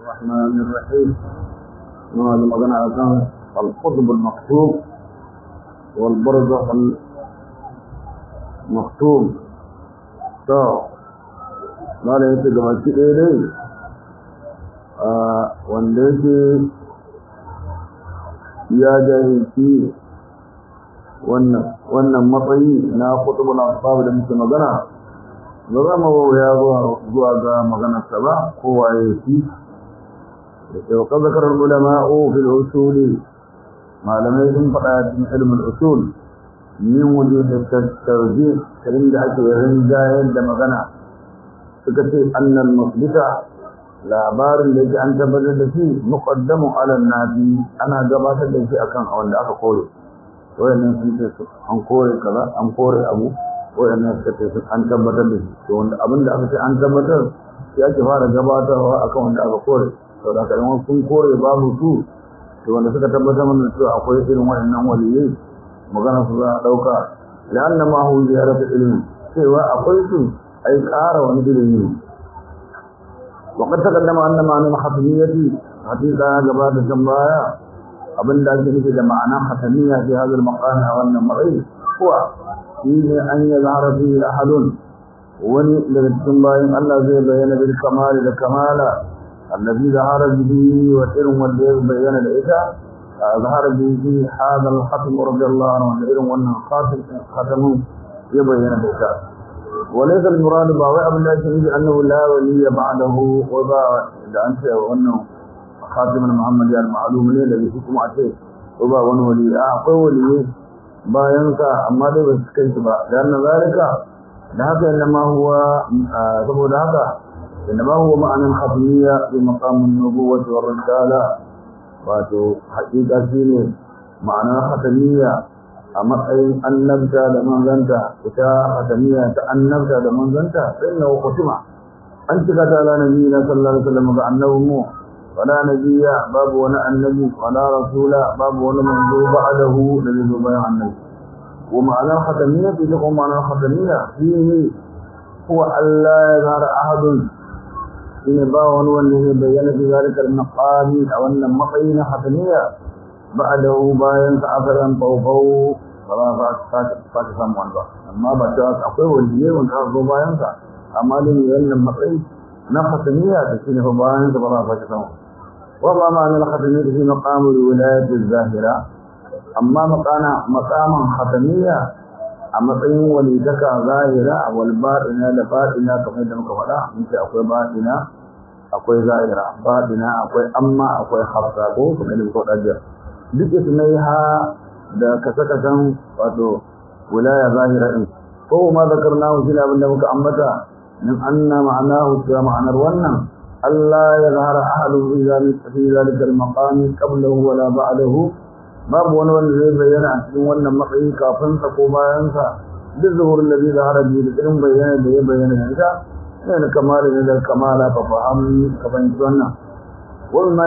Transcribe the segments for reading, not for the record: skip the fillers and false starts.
الرحمن الرحيم. هذا مغنى عن القطب المكتوم والبرزخ المكتوم. ما لا يتجمع شيء إليه وانديك يا جاهلتي wannan matsayi na kutubul asbab da muke magana ba za mu ya zuwa ga maganar sa ba kowa ya yi da wa zakar ulama fil usul malamai sun faɗa cikin ilmin usul min wujud at-tarjih karin da ake rinjayar da magana suka ce annal musbita labarin da yake an tabbatar da shi muqaddamu ala nabi ana gabatar da shi akan wanda aka kore wayannan sun ce an kore kaza an kore abu wayannan suka ce an tabbatar da shi to wanda abinda aka ce an tabbatar ya ke fara gabatarwa akan wanda aka kore to da kalman sun kore babu su to wanda suka tabbatar mana cewa akwai irin wayannan waliyai magana su za a dauka lanna ma hu ziyaratu ilmi cewa akwai su ai ƙara wani ilimi وقد تقدم أن معنى الختمية حقيقة جبات الجنبايا abin da ake nufi da ma'ana khatamiya fi hadal maqam a wannan matsayi kuwa shine an yi zahara fi ahadun wani daga cikin bayan Allah zai bayyana bil kamali da kamala allazi zahara bihi wa irin wanda ya bayyana da ita zahara bihi hadal khatam radiyallahu anhu irin wannan khatamun ya bayyana da ita وليس المراد باوي ابن الله يجي انه لا ولي بعده وذا da an ce wannan khatimin Muhammad ya ma'lum ne da shi kuma a ce ko ba wani wali akwai wali bayan ka amma dai ba su kai shi ba dan nazarika da haka inna ma huwa saboda haka inna ma huwa ma'anan khatmiyya fi maqam an-nubuwwah wa risala wato haƙiƙa shine ma'anar khatmiyya a matsayin annabta da manzanta ita khatmiyya ta annabta da manzanta sai na hukuma an cika ta ala nabiyina sallallahu alaihi wasallam ga annabi ولا نبي باب ولا النبي ولا رسول باب ولا منذور بعده الذي بيان النبي ومعنى الختمية تقول معنى الختمية فيه هو ألا يظهر أحد إن باون والذي بيان في ذلك المقام أو أن مقين ختمية بعده بيان أثرا فوقه فلا فاتسام وانبا أما بجاءت أقوى والجيه وانتظر بيان أما لن مقين ختمية تسينه بيان فلا فاتسام وما معنى الختمية في مقام الولاية الظاهرة أما مقام ختمية أما طين وليدك ظاهرة والباطنة لباطنة كما يدمك فلا مثل أقوى باطنة أقوى ظاهرة باطنة أقوى أما أقوى خاصة كما يدمك فلا بإثنيها كسكة ولاية ظاهرة فهو ما ذكرناه سلا بندمك أمتا من أن معناه معنى الونم ألا يظهر أحد في ذلك المقام قبله ولا بعده باب ونوان زي بيانا عشرين وانا مقعي كافن تقوما ينسى بالظهور الذي ظهر به لكلم بيانا دي بيانا ينسى لأن كمال إلى الكمال ففهم كفن سنة وما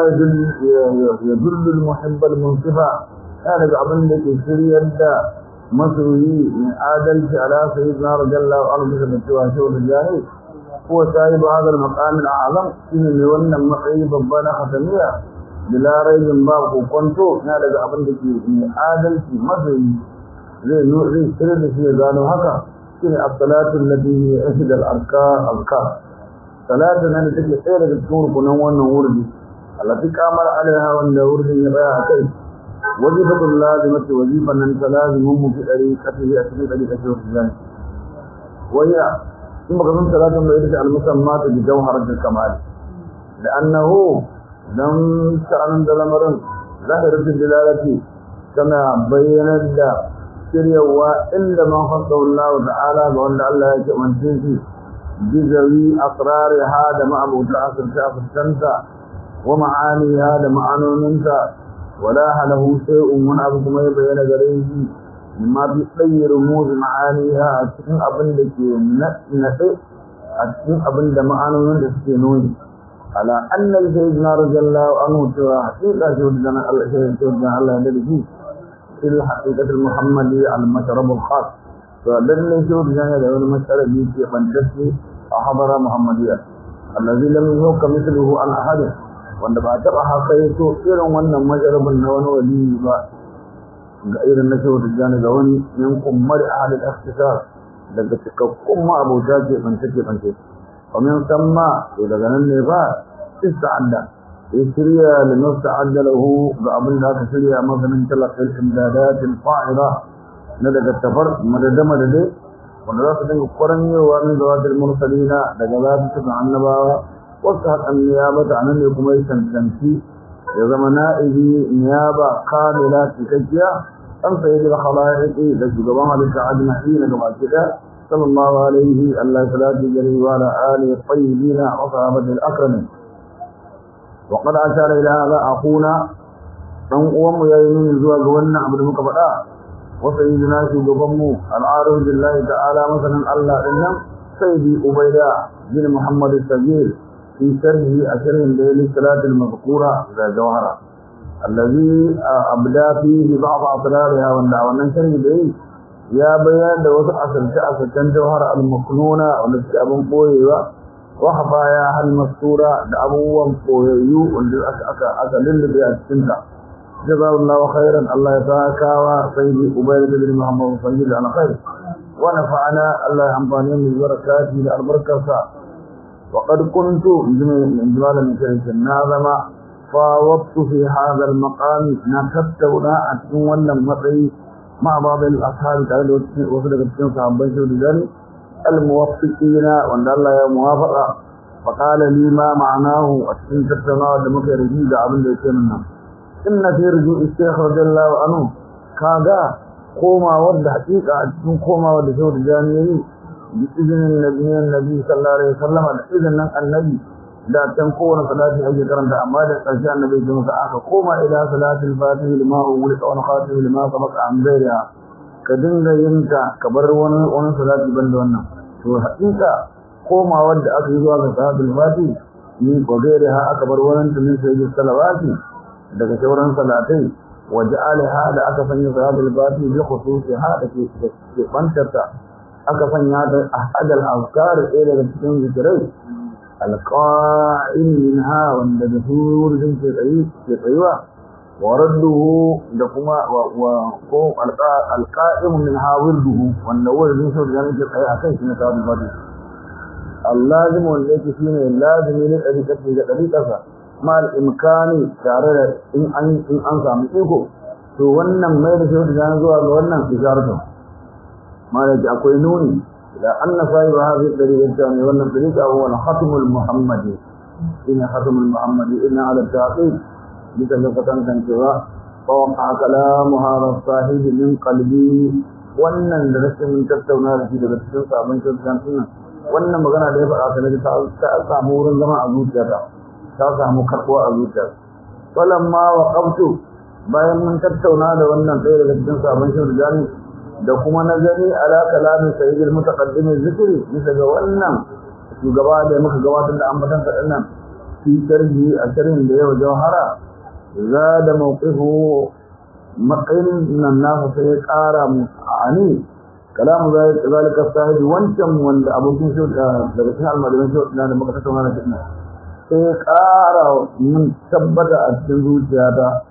يدل المحب المنصفة كان قبل لك سريا مصري من آدل على سيدنا رجل الله عنه بسم التواشي والرجالي هو صاحب هذا المقام الأعظم إن يولنا مقعي ببانا ختمية بلا ريب باب وكنتو نالك أبنك من آدل في مصر زي سرد في ذانو هكا إن الصلاة التي هي إحدى الأذكار صلاة التي تحيرك تكون كنوان وردي التي كامل عليها وأن وردي يباها كيف وظيفة اللازمة وظيفة أن تلازمهم في طريقته أسمي طريقة الرجال وهي ثم قسم ثلاثة بيدة المسمات بجوهرة الكمال لأنه لم شأن دلمرن ظاهرة الدلالة كما بين الله سريا وإلا ما خصه الله تعالى وأن الله يكمن فيه بذوي أسرار هذا مع أبو تأثر شافر شمسة ومعاني هذا معانو منسى ولا له شيء من أبو ما يبين غريه مما بيطير رموز معانيها أتكين أبن لكي نفئ أتكين أبن دمعانون تسكينون على أن سيدنا رضي الله عنه سوى حقيقة سيدنا الله الذي في الحقيقة المحمدية المشرب الخاص فلن سيدنا له المشرب في فانتسي أحضر محمدية الذي لم يهوك مثله عن أحد wanda ba taɓa hakaito irin wannan majarabin na wani waliyi ba ga irin na shehu tijjani ga wani min kummar ahalil ikhtisar daga cikakkun ma'abota ke bance wa min samma to daga nan ne ba ista'adda ya shirya limusta'adda lahu ga abin da aka shirya masa min talaqil imdadat al-fa'ida na daga tafar madade wanda za su dinga kwaranyewa min zawatil mursalina daga zasu cikin annabawa wasu haƙan niyaba ta nan ne kuma ya cancanci ya zama na'ibi niyaba kamila cikakkiya an sayi da khala'iqi da shugaban halitta ajma'in ga baki da sallallahu alaihi Allah salatu alaihi wa ala alihi tayyibin wa sahabati al-akramin wa qad ashara ila hadha aquna dan uwan mu yayin zuwa ga wannan abu da muka faɗa wa sayyidina shugaban mu al-arif billahi ta'ala masalan Allah dinnan sayyidi ubayda bin muhammad as-sagir في شرحه أشره الليل الثلاث المذكورة ذا جوهرة الذي أبدى فيه بعض أسرارها والنشر به يا بيان دوس أسر كان جوهرة المكنونة والتي أبن قوية وخفاياها المستورة لأبوهم قوية والتي أكلل بها السنة جزاه الله خيرا الله يتاكى وسيدي أبيد بن محمد صلى على خير ونفعنا الله يحمطاني من بركاته البركة وقد كنت جمالا من شريك الناظم فاوضت في هذا المقام نكبت ولا أتون مطعي مع بعض الأصحاب تعالى وصدق السنة صحابين شهد ذلك الموفقين وأن الله يا موافقة فقال لي ما معناه أتسن تبتنا ودمك رجيد عبد الإسلام إن في رجوع الشيخ رضي الله عنه كاغا قوما ود حقيقة أتسن قوما ود شهد ذلك بإذن النبي صلى الله عليه وسلم إذن النبي لا تنقون صلاة أي كرم أعمال أشياء النبي صلى الله عليه وسلم قوم إلى صلاة الفاتح لما أولك ونخاتم لما سبق عن غيرها كدن ينكا كبر ون صلاة بندونا شو حقيقة قوم ود أخذوا صلاة الفاتح وغيرها أكبر وننت من سيد الصلوات لك شورا صلاتي وجعلها لأكفن صلاة الفاتح بخصوصها في فانشرتا aka sanya ta ahadal azkar daga cikin zikirai alqa'im minha wanda da surin ke tsayuwa wa radduhu da kuma ko alqa'im minha wirduhu wanda wurin shi da yake tsaye akan shi ne tabi fadi allazim wanda yake shine lazimi ne da dariƙarsa mal imkani tare da in an samu iko to wannan mai da shi da zuwa ga wannan isharatu مالك أقول نوني إلى أن صاحب هذه الطريقة الثانية وأن الطريقة هو الختم المحمدي إن ختم المحمدي إن على التعقيد بتلقة كانتواء فوقع كلام هذا الصاحب من قلبي وأن درست من تبتونا رسيد رسيد صاحبين شرطان وأن مغانا ليه فأخذ تأسامور لما أزود جاتا تأسامو كتوى أزود جاتا فلما وقفت bayan mun tattauna da wannan ɗaya daga cikin sabon shirjani da kuma nazari ala kalamin sayyidil mutaqaddim zikri bisa ga wannan shugaba da muka gabatar da ambatan sa dinnan fi sharhi a sharhin da yau jawhara zada mawqifu maqailin nan nafa sai ƙara ani kalamu zalika sahibi wancan wanda abokin shi daga cikin almajiran shi da muka tattauna da shi sai ƙara mun tabbata a cikin zuciyata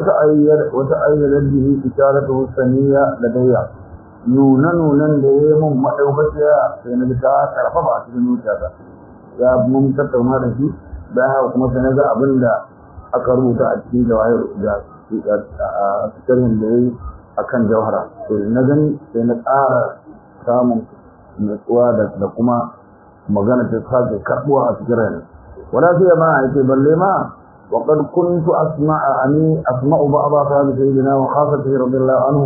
وتأيد به إشارته الثانية لدي نونا da ya mun madaukakiya sai na ta karfa ba cikin zuciyata ya mun tattauna da shi da kuma sai naga abinda aka rubuta a cikin jawahir da sirrin da yayi akan jawhara to na gani sai na ƙara samun nutsuwa da kuma magana ta sake karbuwa a cikin rai wala sai ma yake balle ma وقد كنت أسمع بعض أصحاب سيدنا وخاصته رضي الله عنه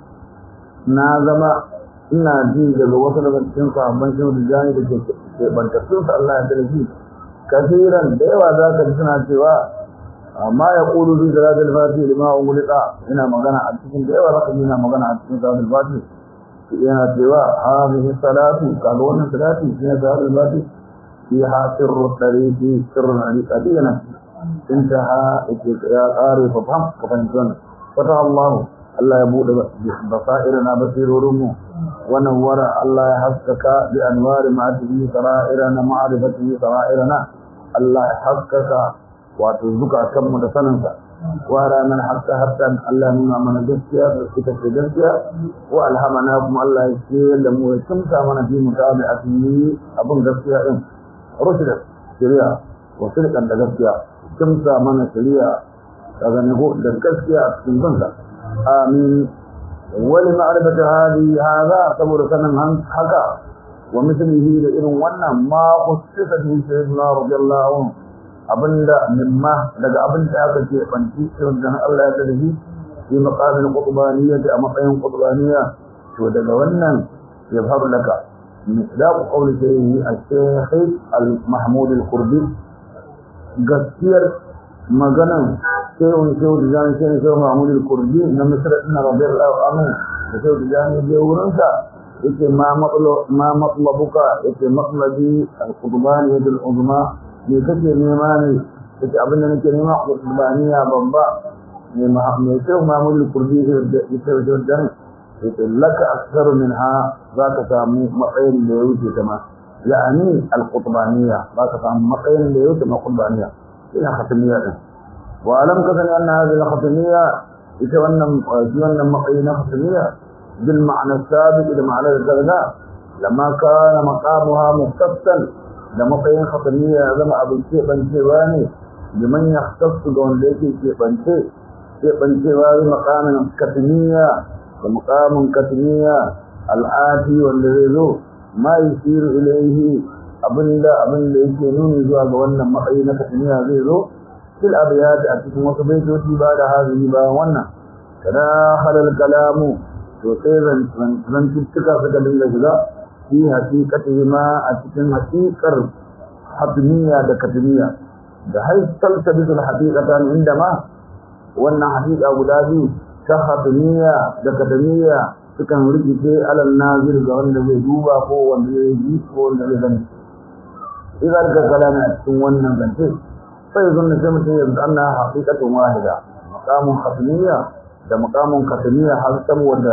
نازم ناجي daga wasu daga cikin sahabban shi da jani da ke bantattun sa Allah ya dalili kafiran da yawa za ka suna cewa amma ya qulu bi salatil fatih lima umulita ina magana a cikin da yawa zaka ina magana a cikin salatil fatih yana cewa hadhihi salatu kaga wannan salati ne salatil fatih fiha sirru tariqi sirru al-qadiyana انتهى يا قاري ففهم كفنجون فتح الله يبود بصائرنا بصيرورمو ونور الله يحقق بأنوار معرفته سرائرنا معرفته سرائرنا الله يحقق wato zukatanmu da saninsa wa ranar hatta Allah nuna mana gaskiya da suka ce gaskiya wa alhamana kuma Allah ya ce da mu ya kimsa mana fi mutabi'ati abin gaskiya din rushda shari'a wa sirqan da gaskiya kimsa mana shari'a daga ne da gaskiya a cikin banza amin wali ma'rifati hada saboda sanin haka wa mislihi da irin wannan ma khussisa bi sayyidina radiyallahu anhu abinda mimma daga abinda aka ce banci dan Allah ya tsare shi maqamin qutbaniyya a matsayin qutbaniyya to daga wannan ya faru laka misdaq qawli sayyidi al-shaykh al-mahmud al-qurbi gaskiyar maganan shehu mahmud al-qurbi na misra inna radiyallahu anhu da shehu jani je wurinsa yake ma matlabuka yake matlabi al-qutbaniyya al-uzma me kake nema ne yake abinda nake nema qutbaniyya babba ne me shehu mahmud al-qurbi da shehu jani yake laka akthar minha zaka samu matsayin da ya wuce ta ma yani al-qutbaniyya zaka samu matsayin da ya wuce ma qutbaniyya ina khatimiyya din wa alam kadani anna hadhihi al-khatimiyya ita wannan matsayin khatimiyya bil ma'na sabiq da ma'ana da lamma kana maqamuha muftasal da matsayin khatimiyya zama abin ce bancewa ne liman yahtassu da wanda yake ce bancewa ne maqamin khatimiyya da maqamin khatimiyya al'ati wanda zai zo ma yasiru ilayhi abinda yake nuni zuwa ga wannan matsayi na khatimiyya zai zo fil abiyat a cikin wasu baitoci ba da hazini ba wannan kada halal kalamu to sai zan tuttuka suka dinga shiga fi haqiqatihi ma a cikin haqiqar khatimiyya da khatimiyya da haifar tabisul haqiqatan inda ma wannan haqiqa guda biyu ta khatimiyya da khatimiyya sukan rikice alal nazir ga wanda zai duba ko wanda zai ji ko wanda zai gani idan ka kalama a cikin wannan zance sai zan sai mutum ya zanna haqiqatun wahida maqamun khatimiyya da maqamun khatimiyya har saboda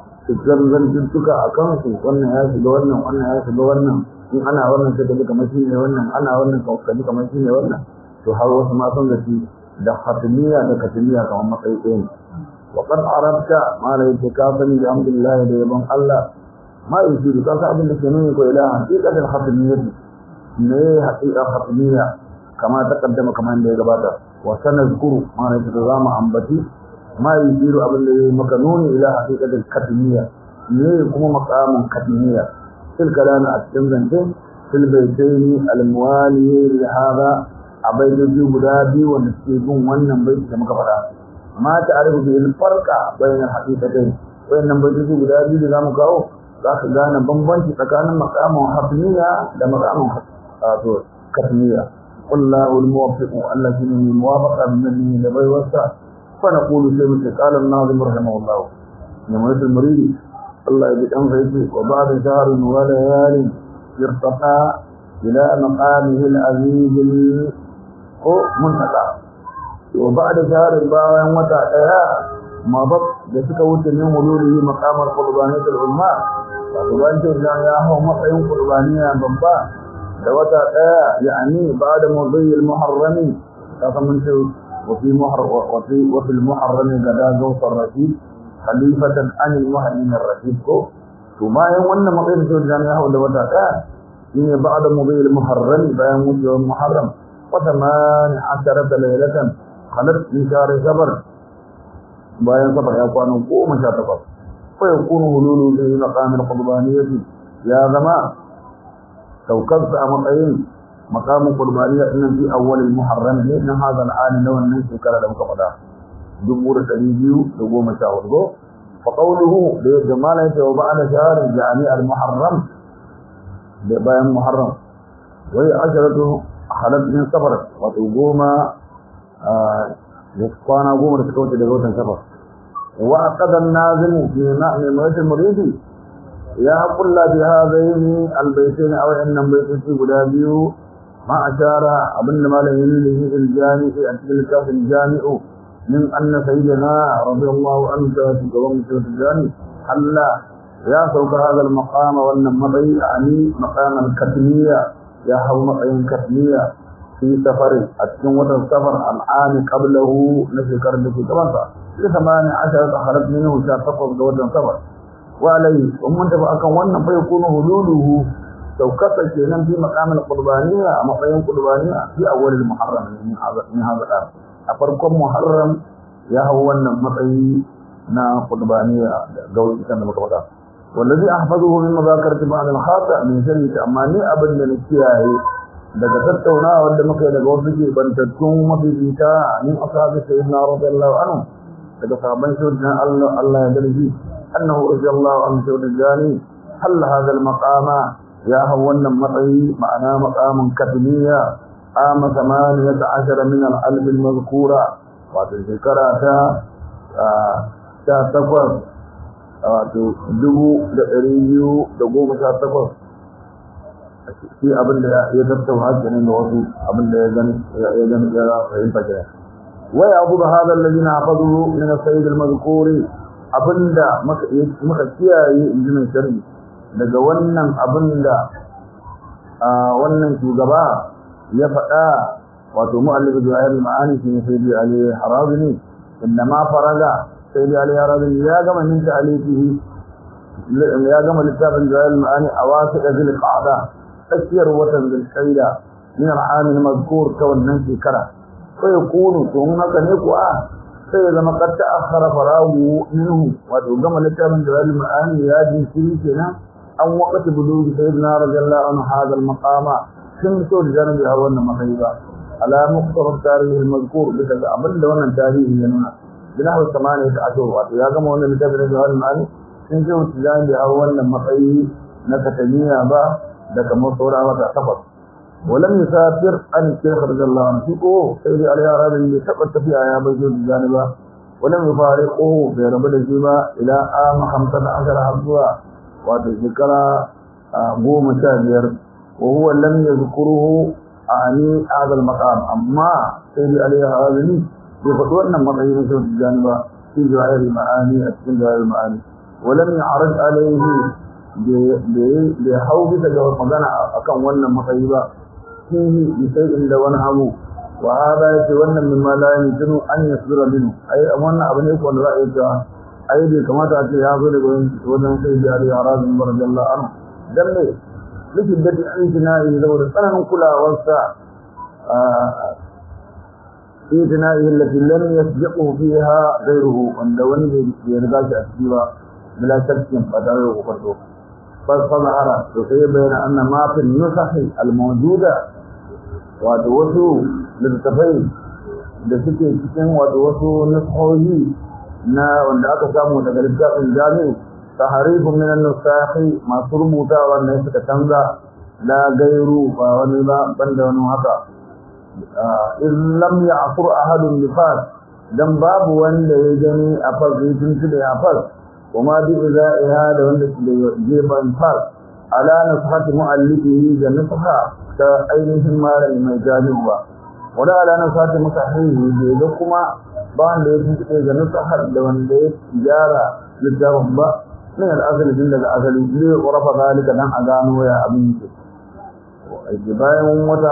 zan tuntuka akan su wannan ya shiga wannan ya shiga wannan in ana wannan sai kaga kamar shine wannan ana wannan kaga kamar shine wannan to har wasu ma sun gaci da khatimiyya da khatimiyya kamar matsayi ɗaya wa qad arabta ma la yatakafani bi amdillah da yaban Allah ma yusiru ka abin da ke nuni ko ila haqiqatul khatimiyya ne haqiqa khatimiyya kama taqaddama kaman da ya gabata wa sanazkuru ma la yatazama ambati ma yusiru abin da ya maka nuni ila haqiqatul khatimiyya ne kuma maqamun khatimiyya fil kalam at-tim zance fil baytaini al-muwali li hada abaidu guda biyu wanda suke bin wannan baiti da muka faɗa ma ta'arifu bil farqa bayan haqiqatayn wannan baiti guda biyu da zamu kawo za ka gane bambanci tsakanin maqamun khatimiyya da maqamun khatimiyya wallahu al-muwaffiq allati muwafaqa minni li baywasa fa naqulu sayyidu qala an-nazim rahimahullah نمرة المريد الله يبقى فيك وبعد شهر وليال يرتقى إلى مقامه العزيز المنتقى وبعد شهر باوين وتعالى ما ضب يسكوت من ولوله مقام القربانية العلماء وقربانية الجامعة هو مقام قربانية بمبا وتعالى يعني بعد مضي المحرم وفي المحرم قد زوط الرشيد خليفة عن المهدين الرشيد ثم يوم مقام الجامعة وتعالى إن بعد مضي المحرم بيان مضي المحرم و18 ليلة خلت في شهر صبر بيان صبر يقوان قوم شاتفر فيكون هلول في مقام القربانية يا ذما توقفت أمطعين مقام القربانية إن في أول المحرم لأن هذا العالم لو الناس كان لهم كفدا جمهور تنجيو لقوم شاهده فقوله بجماله وبعد شهر جامع المحرم بيان محرم وهي 10 خلت من سفر وتقوم يسقانا قوم رسكوت لغوة سفر وعقد النازم في معنى المريد المريد يا قل بهذين البيتين أو إن بيتين في قدابيو ما أشار أبن ما لهنه في الجامع في أنتلك في الجامع من أن سيدنا رضي الله عنه ومن سيد الجامع حل يا سوق هذا المقام وأن مضي يعني مقام الكتمية يا هو مقام كتمية في سفر أتكون السفر العام قبله نشكر لكي كمانسا ل18 خرج منه شاتفض دوجا سفر وعليه ومن تبقى وانا فيكون هلوله توقفت كينا في مقام القربانية مقام القربانية في أول المحرم من هذا الآن أفركم محرم يهوانا مقعي نا قربانية قول كان مكبتا والذي أحفظه من مذاكرة بعض الخاطئ من شريك أماني أبدا نكياه daga tattauna wanda muka yi daga wasu ke bantattun mafifita min ashabi sayyidina radiyallahu anhu daga sahabban shuddan Allah ya dalili annahu radiyallahu anhu shuddan hal hadha al maqama ya haw wannan matsayi ma'ana maqamun katmiya ama 18 min al alf al mazkura wato shekara ta takwas wato 1218 shi abin da ya tattauna kenan da wasu abin da ya gani ya fahimta kenan wai abu da hada alladhina hafazu min as-sayyid al-mazkuri abinda muka kiyaye injinin sharri daga wannan abinda wannan shugaba ya faɗa wato mu'allif jawahir al-ma'ani shi sayyidi ali harazimi inma faraga sayyidi ali harazimi ya gama min ta'alifihi ya gama littafin jawahir al-ma'ani awasiq al-qa'da تسير وطن بالحيلة من العام المذكور كونن شكرا فيكون هناك نقوى فإذا ما قد تأخر فراغه منه وتقام لك من جوال المعاني ياجي سيكنا أو وقت بلوغ سيدنا رضي الله عنه هذا المقام شمس الجنب هوانا مخيبا على مقتضى التاريخ المذكور بكذا أبدا وانا تاريخ ينونا بنحو 18 وياكم وانا لتابع جوال المعاني شمس الجنب هوانا مخيب نكتنيا با da kamar saura wata takwas walam yusafir an shaykh radiyallahu anhu sai ali arabi bai taba tafiya ya bai zuwa janiba walam yufariqu bai rabu da shi ba ila am 15 har zuwa wato shekara 15 wa huwa lam yadhkuruhu ani hadha al maqam amma sai ali arabi bai faɗi wannan matsayin zuwa janiba في جواهر المعاني أتكلم جواهر المعاني ولم يعرض عليه بحوض تجاوز مدانا أكون ونن مطيبا فيه بشيء لون أبو وهذا يتولى مما لا يمكن أن يصدر منه أي أمنا أبنيك وأن رأيك أي كما تأتي هذا ودن سيد علي عراض رضي الله عنه دمي لشدة اعتنائه دور سنة كلها وسع اعتنائه التي لم يسبقه فيها غيره وندوني بيرغاش أسيبا بلا شك فتره وقرده فظهر بين أن ما في النسخ الموجودة وتوسو للتفايل لسكي cikin wasu nushohi na wanda aka samu daga littafin jami'i tahrifun min an-nusakhi masu rubutawa ne suka canza la gairu ba wani ba banda wani haka in lam ya'fur ahadun nifas dan babu wanda ya gani a farkin da ya far kuma bi izaiha da wanda ke geban far ala nuskhati mu'allifihi da nuskha ta ainihin malami mai jami'i ba wala ala nuskhati musahihi da kuma ba wanda ya tuntuɓe ga nusahar da wanda ya gyara littafin ba min al'asali tun daga asali ne ƙorafa zalika dan a gano ya abin yake bayan wata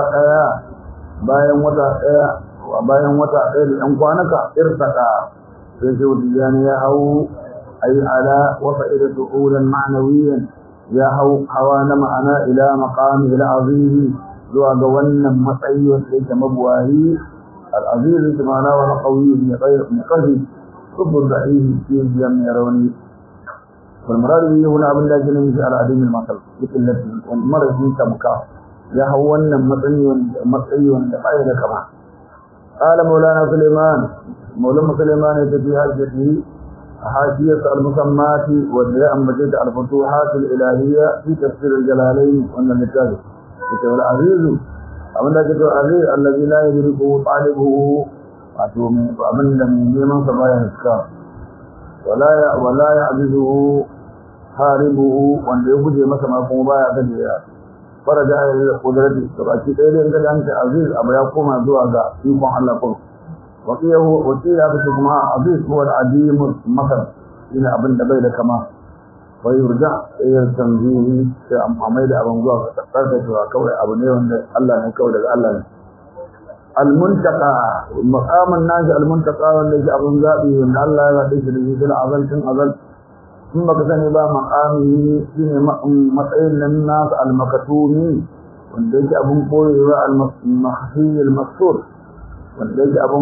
ɗaya da ɗan kwanaka irtaka sai shi wata jani ya hau ay ala wa fa'idatu ulan ma'nawiyan ya hau hawa na ma'ana ila maqami ila azimi zuwa ga wannan matsayi wanda yake mabuwayi العزيز بمعنى ونقوي بقدر حب الضعيف في جميع يروني والمراد به هنا ابن الله جل وعلا على عدم المثل مثل التي والمرض في كمكا يا هونا مطعي وندفعه كما قال مولانا سليمان في حاجته حاشية المسمات والدعاء مجد الفتوحات الإلهية في تفسير الجلالين وأن النتاج والعزيز abinda ke to azai allazi la yudriku talibuhu wato abinda mai neman sa baya iska wala ya'buduhu haribuhu wanda ya guje masa ma kuma baya gade ya faraja ila qudrati to baki dai dai ga dan aziz abu ya koma zuwa ga ikon Allah ko waqiyahu waqiya bi kuma aziz huwa al-adim masal ina abinda bai da kama ويرجع إلى التنزيه في أمامي لأبن قوة فقرت شوى كوي أبنيه الله نكوي لك الله المنتقى مقام الناس المنتقى والذي أبن ذابه من الله يغديش في العظل كن أظل ثم كسني با مقامه في مطعين للناس المكتومي والذي أبن قوي المخفي المكسور والذي أبن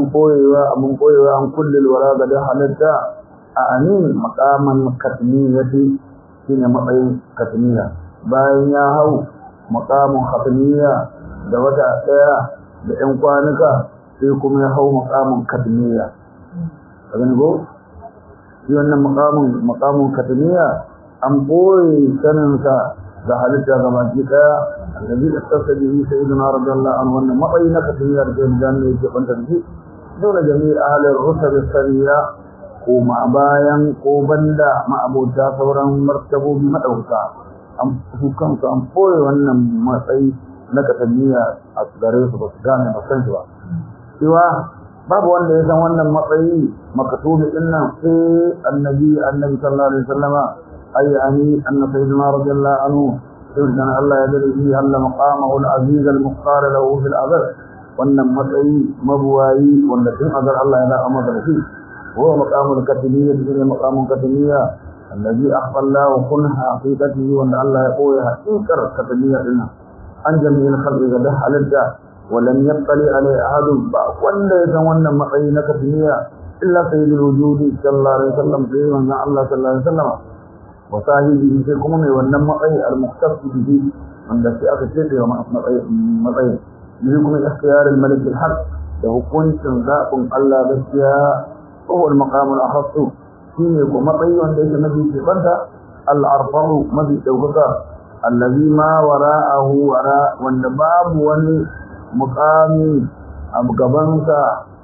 قوي عن كل الوراء قد حلتا أعنين مقاما كتمية في مطعين كتمية باين ياهو مقام ختمية دوتا da ƴan kwanuka sai kuma ya hau maqamin katmiya kaga ne go shi wannan maqamin katmiya an boye sanin sa da halitta ga baki daya annabi tasabbihi sayyidina radiyallahu anhu wannan matsayi na katmiya da jannan yake kwanta shi dole jami'i ahli rusul sariya ko ma bayan ko banda ma'abota sauran martabobi madauka an su kansu an boye wannan matsayi na katamiya a gare su ba su gane ba san shi ba cewa babu wanda ya san wannan matsayi makatubi din nan sai annabi sallallahu alaihi wasallama ay ani anna sayyidina radiyallahu anhu sayyidina Allah ya dare shi Allah maqamahu al-aziz al-muqtar lahu fil azal wannan matsayi mabuwayi wanda tun azal Allah ya da amsa da shi huwa maqamul katimiyya ne maqamul katimiyya alladhi akhfa Allah kunha haqiqatihi wanda Allah ya koya haqiqar katimiyya din an jami'in khalqi ga halitta walam yattali alai ahad ba wanda ya san wannan matsayi na katmiya illa sayyidul wujudi sallallahu alaihi wasallam sai wannan Allah sallallahu alaihi wasallam wa sahibi sai kuma mai wannan matsayi al-muqtasid bihi wanda sai aka ce da matsayi ne kuma ikhtiyar al-malik al-haq da hukuncin zaɓin Allah gaskiya ko al-maqam al-akhas shine ko matsayi wanda yake nabi ke banta al-arfa'u mabi daukaka الذي ما وراءه وراء والباب وني مقامي أبقبنسا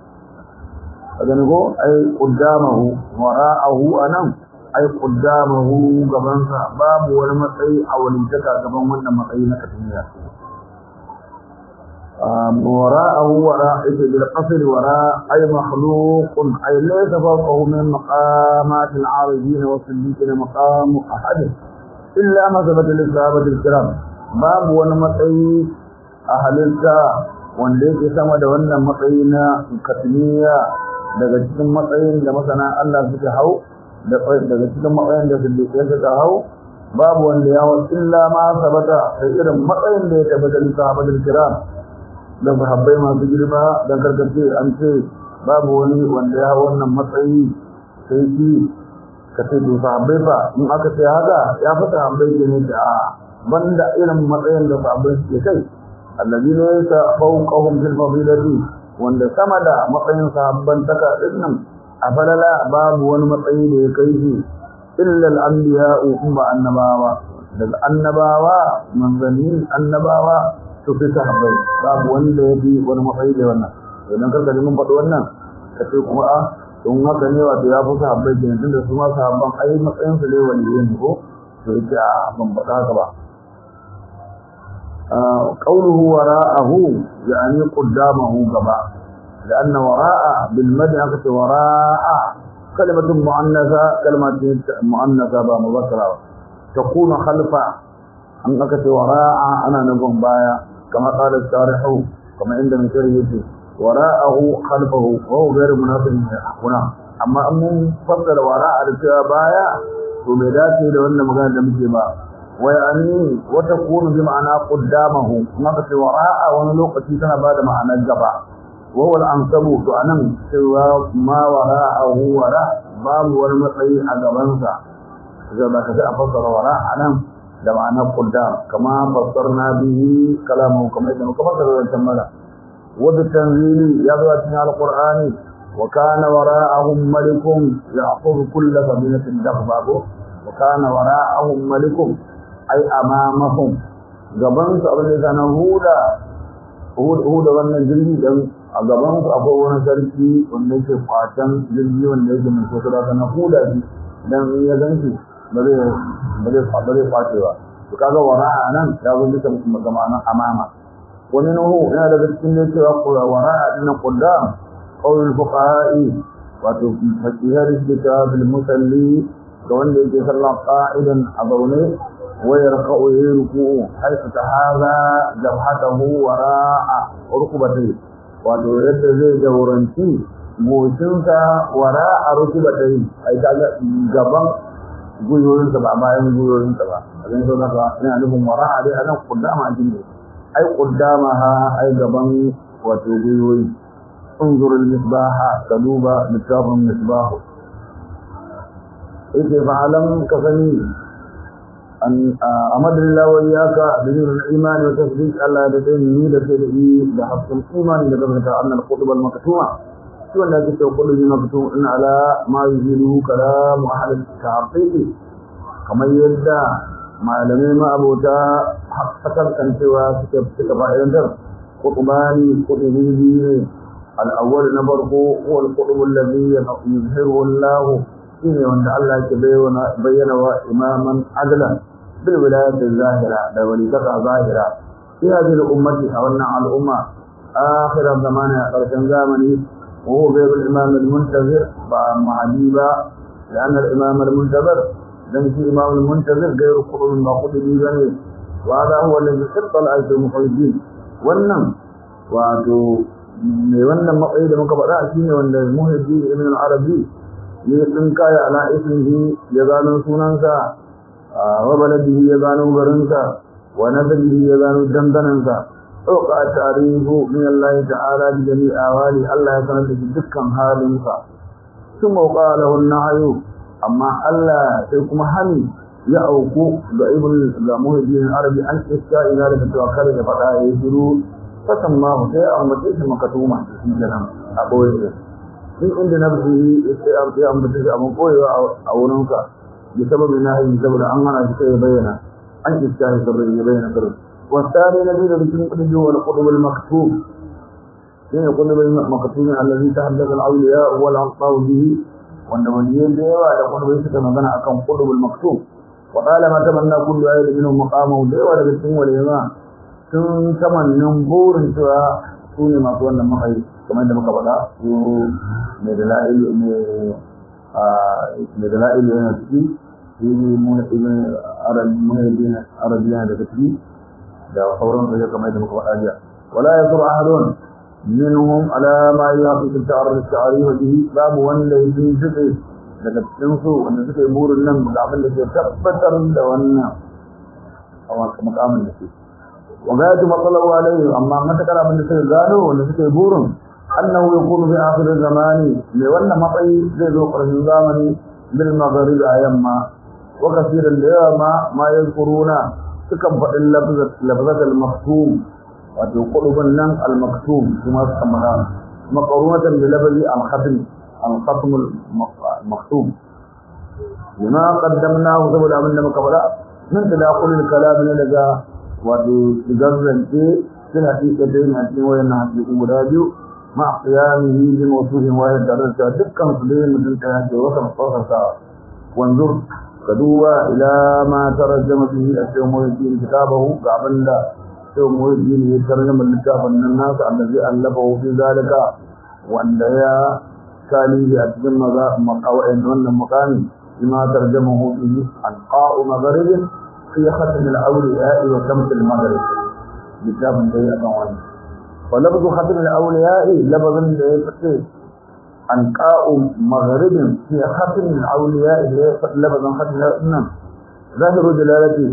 أدنكو أي قدامه وراءه أنم أي قدامه قبنسا باب والمطعي أو لنتكا قبن ون مطعينا كتنيا وراءه وراء بالقصر وراء أي مخلوق أي ليس فوقه من مقامات العارضين والصديقين مقام أحد إلا ما ثبت للصحابة الكرام باب ونمطعي أهلتا wanda sama da wannan matsayi na katmiya daga cikin matsayin da masana Allah suka hau daga cikin matsayin da suka hau babu wanda ya wasu illa ma sabata sai irin matsayin da ya tabbata da sahabbatul kiram da sahabbai masu girma da karkace an ce babu wani wanda ya hau wannan matsayi sai shi kace to sahabbai fa in aka ce haka ya fi sahabbai ne da banda irin matsayin da sahabbai suke kai alladina yatafawqahum fil fadilati wanda sama da matsayin sahabban taka dinnan a falala babu wani matsayi da ya kai shi illa al-anbiya umma annabawa daga annabawa manzanni annabawa to fi sahabbai babu wanda ya bi wani matsayi da wannan idan karka mun faɗi wannan kace kuma don haka ne wato ya fi sahabbai kenan tunda su ma sahabban ai matsayin su ne waliyin ko to yake ban faɗa haka ba قوله وراءه يعني قدامه غبا لأن وراء بالمدى وراء كلمة مؤنثة كلمة مؤنثة بمذكرة تكون خلف أنك وراء أنا نقوم بايا كما قال الشارح كما عند من شريعته وراءه خلفه وهو غير مناسب هنا أما أمم فضل وراء بايا وبداته لو أن مكان لمجيبا ويعني وتكون بمعنى قدامه نقص وراء ونلوقتي سنة بعد معنى الجبع وهو الأنصب تعنم سوى ما وراءه وراء باب والمطعي أقبنسا إذا ما كذا أفسر وراء عنم ده معنى قدام كما فسرنا به كلامه كما فسر الجملة وبالتنزيل يضغطنا على القرآن وكان وراءهم ملك يأخذ كل سبيلة دغبابه وكان وراءهم ملك ai amamahum gaban su abin da na huda wannan jirgi dan a gaban su akwai wani sarki wanda yake kwatan jirgi wanda yake mai sosai da na huda shi dan ya ganshi ba zai kwace ba to kaga wara'a nan ya zo duka ma'anar amama wani nuhu yana daga cikin da cewa wara'a din qaddam qawl fuqaha'i wato fakihar kitab al-musalli ga wanda yake sallah qa'idan a zaune ويركع يركوع حيث تهذا جبهته وراء ركبته wato yadda zai jagoranci goshinsa wara a rukubatai ai kaga gaban guyoyinsa ba bayan guyoyinsa ba azan so naka ina nufin wara a dai anan kuddama ajin ne ai kuddama ha ai gaban wato guyoyi unzur al-misbaha kaduba mitafun misbahu yake fa'alam ka sani an amadillah wa iyyaka bidin al-iman wa tasdiq Allah da dai ni da sai da hasul iman da daga annal qutub al-maktuma shi wanda yake cewa qutub al-maktum in ala ma yuzilu kalam ahli al-tahqiq kamar yadda malamai ma abota hakkakar kan cewa suka fa'idantar qutbani qutubi al-awwal na farko huwa al-qutub alladhi yuzhiru Allah shine wanda Allah ke bayyana wa imaman adlan bil wilayati zahira da walidaka zahira fi hadhihi al-ummati aw anna al-umma akhir zamani qarshan zamani wa huwa bil imam al-muntazir ba mahdiba لأن الإمام المنتظر لم في إمام المنتظر غير قرون ما قتل بني وهذا هو الذي اطلع على المخرجين والنم واتو wannan matsayi da muka faɗa shine wanda muhajji ibn al-arabi ya tsinkaya ala ismihi ya gano sunansa wa baladihi ya gano garinsa wa nasabihi ya gano danganansa ɗauka tarihu min Allah ta'ala bi jami'i awali Allah ya sanar da dukkan halinsa sun mauka lahu nahyu amma Allah sai kuma hani ya auku ga ga muhajji al-arabi an iska ina da tawakkal da faɗa ya shiru fasan ma sai an mace shi makatuma shi kenan a boye in inda nafsi sai an mace shi abun koyewa a wurinka bi sababi nahi saboda an hana shi kai bayyana an iskahi saboda ya bayyana karo wasari nabi da cikin kudi wal qutub al maktub shine qutub al maktub allazi tahaddatha al awliya wal anqaw bihi wanda waliyan da yawa da qutub suka magana akan qutub al maktub wa qala ma tamanna kullu ayyin minhum maqamahu da yawa daga cikin waliyan sun tamannin burin cewa su ne masu wannan matsayi kamar da muka faɗa su mai da la'ilu yana ciki su ne ibn arabiya daga ciki da sauran su kamar da muka faɗa jiya wala ya zura ahadun minhum ala ma yaqitu ta'arruf bihi babu wanda yake jike daga cikin su wanda suka yi burin nan da abin da ke tabbatar da wannan a makamin da ke وغاية ما طلبوا عليه أما ما تكلم من السيد قالوا ونسكي بورن أنه يكون في آخر الزمان لأن مطعي زي ذكر الزمان بالمغرب أيما وكثير اليوم ما يذكرون تكبر اللفظة المختوم وتقلب النم المكتوم كما سمعنا مقرونة بلفظ الختم المختوم لما قدمناه سبب عملنا مقبلا من تداخل الكلام لدى wato gazance suna haƙiƙa da yin haƙiƙin wayannan haƙiƙin guda biyu ma qiyamihi bi mawsuhin wahid da dukkan su da mutum ta yake wata mafsasa wanzur ka duba ila ma tarjama fihi al-muhaddin kitabahu ga abinda sai muhaddin ya tarjama littafin nan nasu allazi allafahu fi zalika wanda ya kalihi a cikin maqawain wannan maqami bima tarjamahu fihi anqa'u magharibin في ختم الأولياء وشمس المغرب كتاب ده أقوال ولفظ ختم الأولياء لفظ ده أنقاء مغرب في ختم الأولياء لفظ ختم الأولياء ظاهر دلالته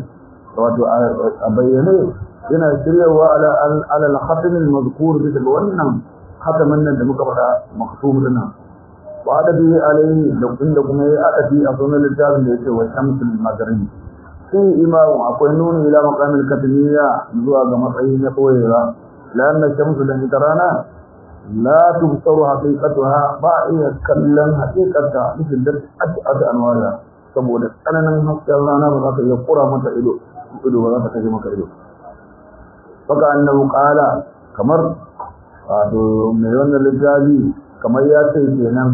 أبينه هنا سريوا على الختم المذكور بتبونا ختم النبي مكبر مختوم لنا وعد به عليه لو عندكم أتي أصلا للجال ليس وشمس المغرب في إمام أقوينون إلى مقام الكتمية زواج مطعين قويرا لأن الشمس التي ترانا لا تبصر حقيقتها باعية كلم حقيقتها مثل درس أسعد أنوارها سبودة أنا نمحك الله نبغى يقرأ متعيدو إدو بغا تكجي مكعيدو فكأنه قال كمر مليون للجالي كما ياتي فينا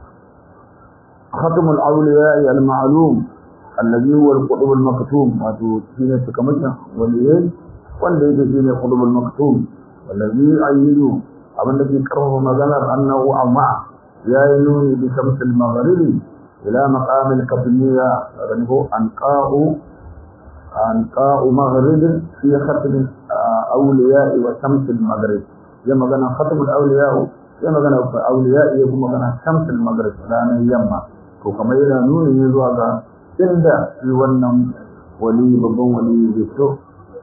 ختم الأولياء المعلوم الذي هو القطب المكتوم واتو سينة كمجة والإيه والذي سينة القطب المكتوم والذي أيدو أبن الذي كره مغنر أنه أمع يأينوني بشمس المغرب إلى مقام الكتمية رنه أنقاء مغرب في ختم أولياء وشمس المغرب ya magana khatmul awliya ya magana awliya ya kuma magana shamsul maghrib ranar yamma to kamar yana nuni ne zuwa ga inda shi wannan wali babban wali ya fito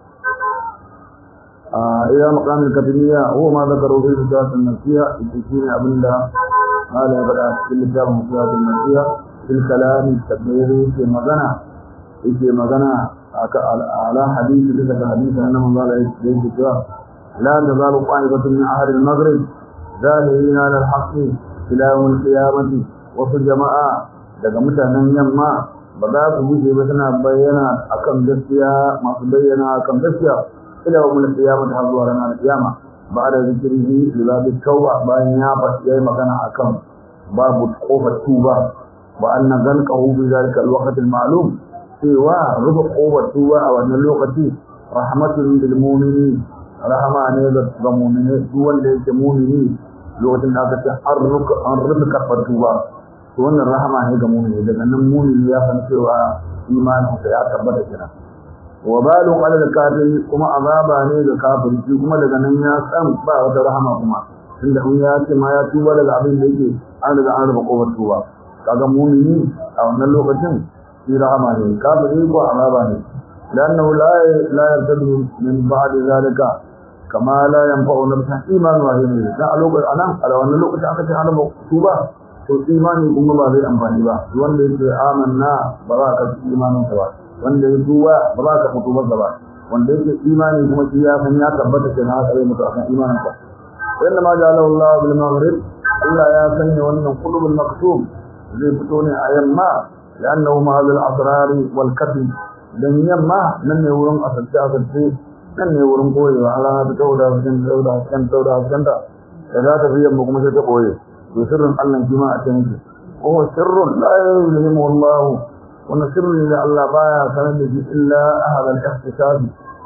إلى مقام الكتمية هو ما ذكروا في الصفات النفسية التسمية أبندا قال بدأ في الكتاب الصفات النفسية في الكلام التبليغي في مغنى على حديث لذلك حديث أنه قال لا تزال طائفة من أهل المغرب ذاهبين على الحق إلى يوم القيامة وفي الجماعة daga mutanen yamma ba za su guje ba suna bayyana akan gaskiya masu bayyana akan gaskiya إلى يوم القيامة حظوا لنا القيامة بعد ذكره لباب التوبة بأن يابت يوم كان حكم باب قوة التوبة وأن ذلكه في ذلك الوقت المعلوم سوى رفق قوة التوبة أو أن الوقت رحمة للمؤمنين رحمة نيزة المؤمنين هو اللي يسموني لغة الناس أنربك التوبة وأن الرحمة هي المؤمنين لأن المؤمنين يفن سوى إيمانه سيعتبر جنا وبالو على الكافر كما عذابا ne ga kafiri kuma daga nan ya san ba wata rahama kuma tunda in ya ce ma ya tuba daga abin da yake an daga an rufe kofar tuba kaga mu'mini a wannan lokacin shi rahama ne kafiri ko azaba ne lannahu la yartadu min ba'd zalika kama la yanfa'u nafsan iman wa hin da a lokacin anan a wannan lokacin aka ce an rufe tuba to imani kuma ba zai amfani ba wanda yake amanna ba za ka imanin sa ba wanda ya duba ba za ka fito masa ba wanda yake imani kuma shi ya san ya tabbata kenan haka zai mutu akan imanin sa inna ma ja'ala Allah bil maghrib Allah ya sanya wannan qulubul maktub zai fito ne a yamma lannahu ma al asrar wal katm dan yamma nan ne wurin asirce nan ne wurin koyewa Allah ta tauda da za ta fi yamma kuma sai ta koye to sirrin Allah kima a cikin shi ko sirrun la yulimu Allah ونسر إلى الله بايا سند إلا أهل الاحتساب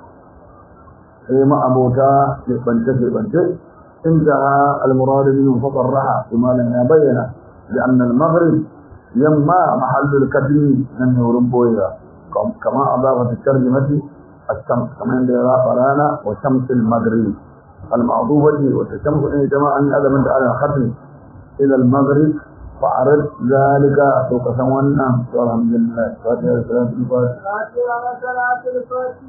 ما أبوتا بنت انتهى المراد منه فطرها بما لم يبين لأن المغرب يما محل الكتم أنه رمبويا كما أضافت الترجمة الشمس كما عندنا فرانا وشمس المغرب المعضوبة والشمس إن جماعة هذا من على الختم إلى المغرب فعرض ذلك سوق سوانا والحمد لله فاتحة صلاة الفاتحة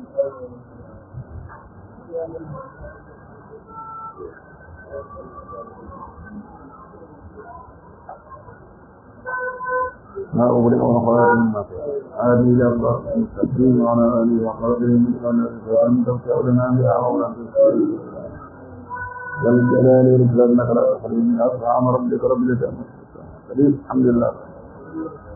ما أغلق وخير مما هذه إلى الله المستقيم وعلى آله وقدره وأن تغفر لنا بها ولا تسلم والجلال والإكرام إنك لا تحرم من أصحاب ربك رب العزة الحمد لله